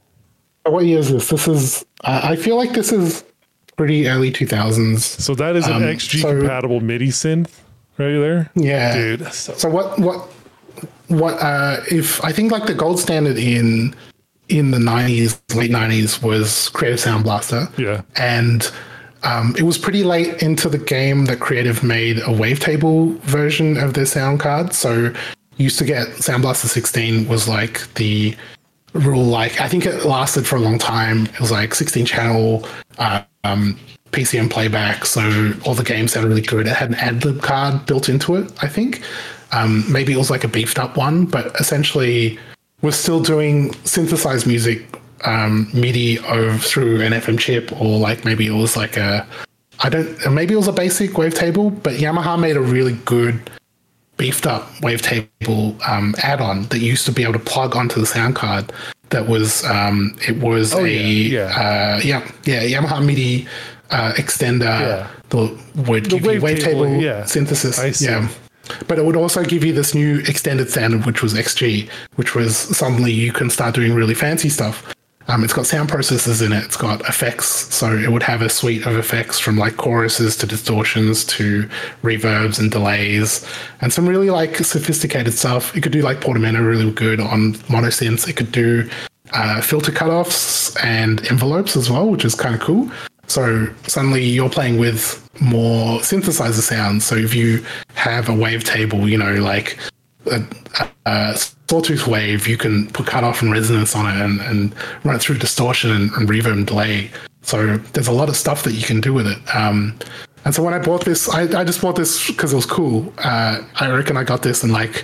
What year is this? This is, uh, I feel like this is pretty early two thousands. So that is an Um, X G so- compatible MIDI synth right there? Yeah. Dude, that's so So what what what uh, if I think like the gold standard in in the nineties, late nineties was Creative Sound Blaster. Yeah. And um, it was pretty late into the game that Creative made a wavetable version of their sound card. So you used to get Sound Blaster sixteen was like the rule, like I think it lasted for a long time. It was like sixteen channel uh, um, P C M playback. So all the games sounded really good. It had an ad-lib card built into it, I think. Um, maybe it was like a beefed up one, but essentially we're still doing synthesized music um, MIDI over through an F M chip, or like maybe it was like a, I don't, maybe it was a basic wavetable, but Yamaha made a really good beefed up wavetable um, add-on that you used to be able to plug onto the sound card. That was, um, it was oh, a, yeah, yeah. Uh, yeah, yeah, Yamaha MIDI uh, extender yeah. that would the give you wavetable yeah. synthesis. I see. Yeah. But it would also give you this new extended standard, which was X G, which was suddenly you can start doing really fancy stuff. Um, it's got sound processors in it. It's got effects. So it would have a suite of effects from like choruses to distortions to reverbs and delays and some really like sophisticated stuff. It could do like Portamento really good on monosynths. It could do uh, filter cutoffs and envelopes as well, which is kind of cool. So suddenly you're playing with more synthesizer sounds. So if you have a wavetable, you know, like a, a sawtooth wave, you can put cutoff and resonance on it and, and run it through distortion and, and reverb and delay. So there's a lot of stuff that you can do with it. Um, and so when I bought this, I, I just bought this because it was cool. Uh, I reckon I got this in like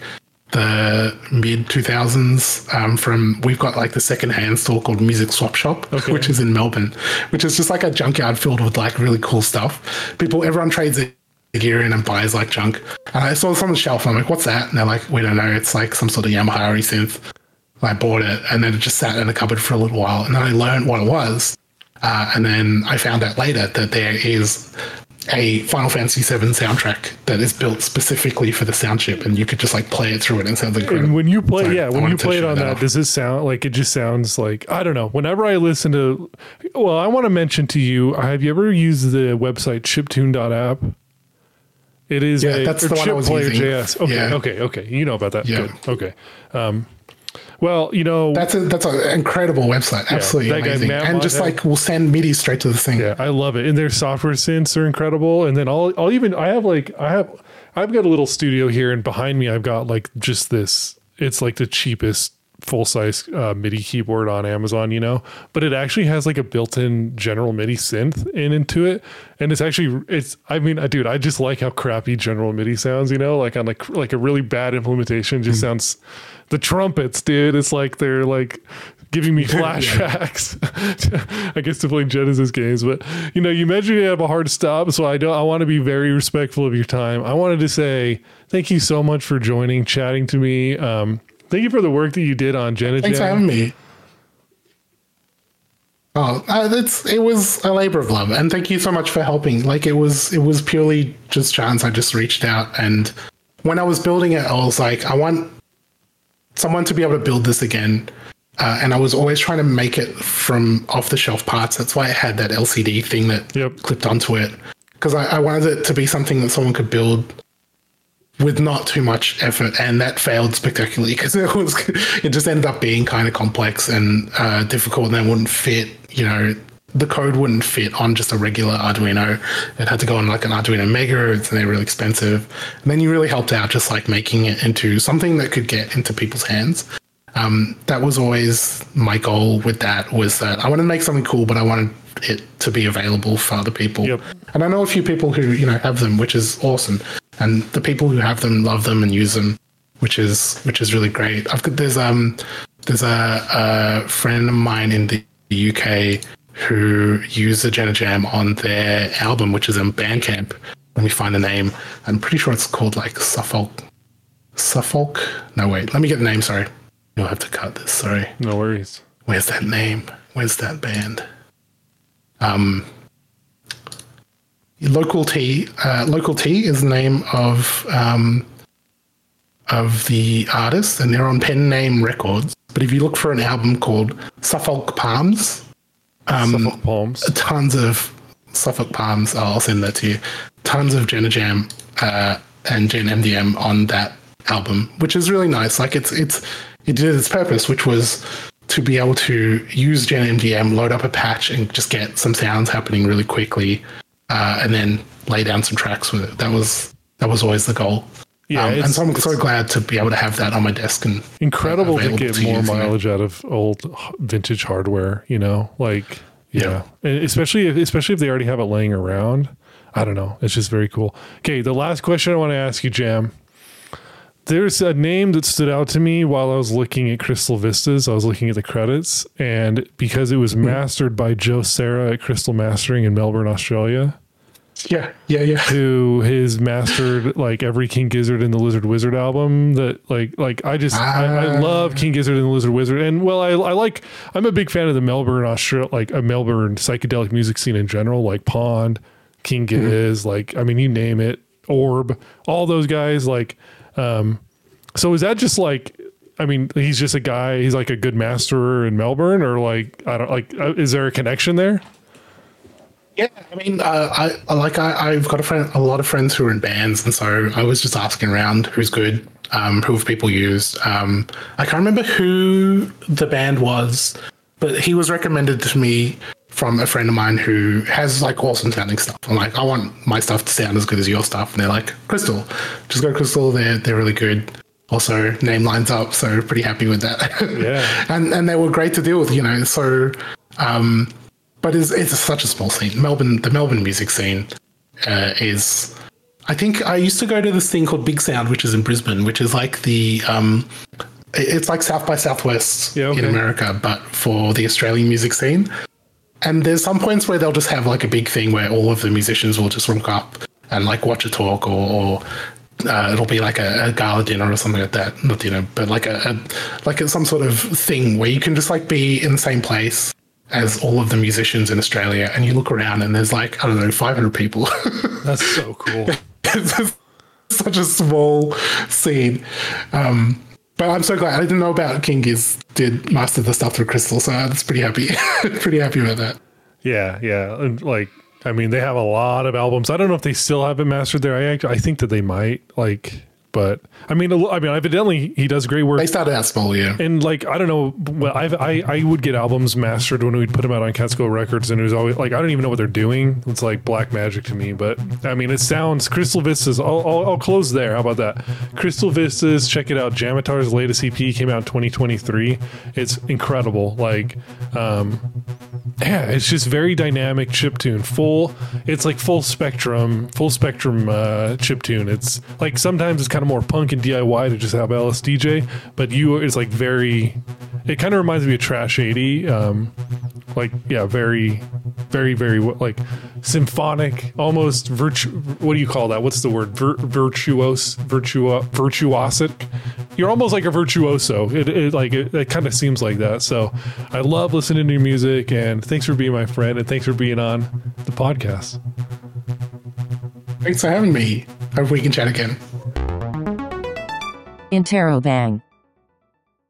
the mid two thousands um, from, we've got like the secondhand store called Music Swap Shop, okay. which is in Melbourne, which is just like a junkyard filled with like really cool stuff. People, everyone trades their gear in and buys like junk. And I saw this on the shelf and I'm like, what's that? And they're like, we don't know. It's like some sort of Yamaha synth. I bought it and then it just sat in a cupboard for a little while. And then I learned what it was. Uh, and then I found out later that there is a Final Fantasy seven soundtrack that is built specifically for the sound chip, and you could just like play it through it and it sounds incredible. And when you play, so yeah, when you play it on that, off. does this sound like, it just sounds like, I don't know. Whenever I listen to, well, I want to mention to you, have you ever used the website chiptune dot app? It is yeah, a that's the one I was player using. J S. Okay, yeah. okay, okay. You know about that. Yeah. Good. Okay. Um, well, you know, that's a that's an incredible website. Absolutely yeah, amazing, and just like we'll send MIDI straight to the thing. Yeah, I love it. And their software synths are incredible. And then I'll I'll even I have like I have I've got a little studio here, and behind me I've got like just this. It's like the cheapest full size uh, MIDI keyboard on Amazon, you know, but it actually has like a built-in general MIDI synth in into it, and it's actually it's. I mean, dude, I just like how crappy general MIDI sounds, you know, like on like like a really bad implementation, just mm-hmm. sounds. The trumpets, dude, it's like they're like giving me flashbacks. I guess to play Genesis games, but you know, you mentioned you have a hard stop, so I don't. I want to be very respectful of your time. I wanted to say thank you so much for joining, chatting to me. Um, thank you for the work that you did on Gen. Thanks for having me. Oh, uh, it's it was a labor of love, and thank you so much for helping. Like it was, it was purely just chance. I just reached out, and when I was building it, I was like, I want someone to be able to build this again. Uh, and I was always trying to make it from off the shelf parts. That's why I had that L C D thing that yep. clipped onto it. Because I, I wanted it to be something that someone could build with not too much effort. And that failed spectacularly because it was, it just ended up being kind of complex and uh, difficult, and then wouldn't fit, you know, the code wouldn't fit on just a regular Arduino. It had to go on like an Arduino Mega, and they're really expensive. And then you really helped out just like making it into something that could get into people's hands. Um, that was always my goal with that, was that I wanted to make something cool, but I wanted it to be available for other people. Yep. And I know a few people who, you know, have them, which is awesome. And the people who have them love them and use them, which is, which is really great. I've got, there's, um, there's a, a friend of mine in the U K who used the Jenna Jam on their album, which is in Bandcamp. Let me find the name. I'm pretty sure it's called like Suffolk. Suffolk? No, wait. Let me get the name. Sorry. You'll have to cut this. Sorry. No worries. Where's that name? Where's that band? Um, Local T. Uh, Local T is the name of um, of the artist, and they're on Pen Name Records. But if you look for an album called Suffolk Palms, um, Suffolk Palms, tons of Suffolk Palms. I'll send that to you. Tons of Jenna Jam uh, and Gen M D M on that album, which is really nice. Like it's it's it did its purpose, which was to be able to use Gen M D M, load up a patch, and just get some sounds happening really quickly, uh, and then lay down some tracks with it. That was that was always the goal. Yeah, um, and so I'm so glad to be able to have that on my desk and incredible to get to more mileage out of old vintage hardware. You know, like yeah, yeah. especially if, especially if they already have it laying around. I don't know. It's just very cool. Okay, the last question I want to ask you, Jam. There's a name that stood out to me while I was looking at Crystal Vistas. I was looking at the credits, and because it was mastered by Joe Serra at Crystal Mastering in Melbourne, Australia. Yeah, yeah, yeah. Who has mastered like every King Gizzard and the Lizard Wizard album that like, like I just, uh, I, I love King Gizzard and the Lizard Wizard. And well, I, I like, I'm a big fan of the Melbourne, Australia, like a Melbourne psychedelic music scene in general, like Pond, King Giz, mm-hmm. like, I mean, you name it, Orb, all those guys. Like, um, so is that just like, I mean, he's just a guy, he's like a good masterer in Melbourne, or like, I don't like, uh, is there a connection there? Yeah, I mean, uh, I, I like I, I've got a friend, a lot of friends who are in bands, and so I was just asking around who's good, um, who have people used. Um, I can't remember who the band was, but he was recommended to me from a friend of mine who has like awesome sounding stuff. I'm like, I want my stuff to sound as good as your stuff, and they're like, Crystal, just go Crystal. They're they're really good. Also, name lines up, so pretty happy with that. Yeah, and and they were great to deal with, you know. So. Um, But it's, it's such a small scene. Melbourne, the Melbourne music scene uh, is, I think I used to go to this thing called Big Sound, which is in Brisbane, which is like the, um, it's like South by Southwest yeah, okay. in America, but for the Australian music scene. And there's some points where they'll just have like a big thing where all of the musicians will just rock up and like watch a talk, or, or uh, it'll be like a, a gala dinner or something like that. Not dinner, but like a, a like a, some sort of thing where you can just like be in the same place as all of the musicians in Australia, and you look around and there's like, I don't know, five hundred people. That's so cool. It's such a small scene. Um, but I'm so glad. I didn't know about King Giz did master the stuff through Crystal, so I was pretty happy. pretty happy about that. Yeah, yeah. And like, I mean, they have a lot of albums. I don't know if they still have it mastered there. I actually, I think that they might, like... But I mean, I mean, evidently he does great work. They started out small, yeah. And like, I don't know, well, I've, I I would get albums mastered when we'd put them out on Catskill Records, and it was always like, I don't even know what they're doing. It's like black magic to me. But I mean, it sounds Crystal Vistas. I'll, I'll, I'll close there. How about that? Crystal Vistas. Check it out. Jamatar's latest E P came out in twenty twenty-three. It's incredible. Like, um, yeah, it's just very dynamic chiptune. Full. It's like full spectrum, full spectrum uh, chiptune. It's like sometimes it's kind of more punk and D I Y to just have L S D J, but you is like very, it kind of reminds me of Trash eighty, um, like yeah, very, very, very like symphonic, almost virtu. What do you call that? What's the word? Vir- virtuose, virtuo, virtuosic. You're almost like a virtuoso. It, it like it, it kind of seems like that. So I love listening to your music, and thanks for being my friend, and thanks for being on the podcast. Thanks for having me. Hope we can chat again. Interrobang.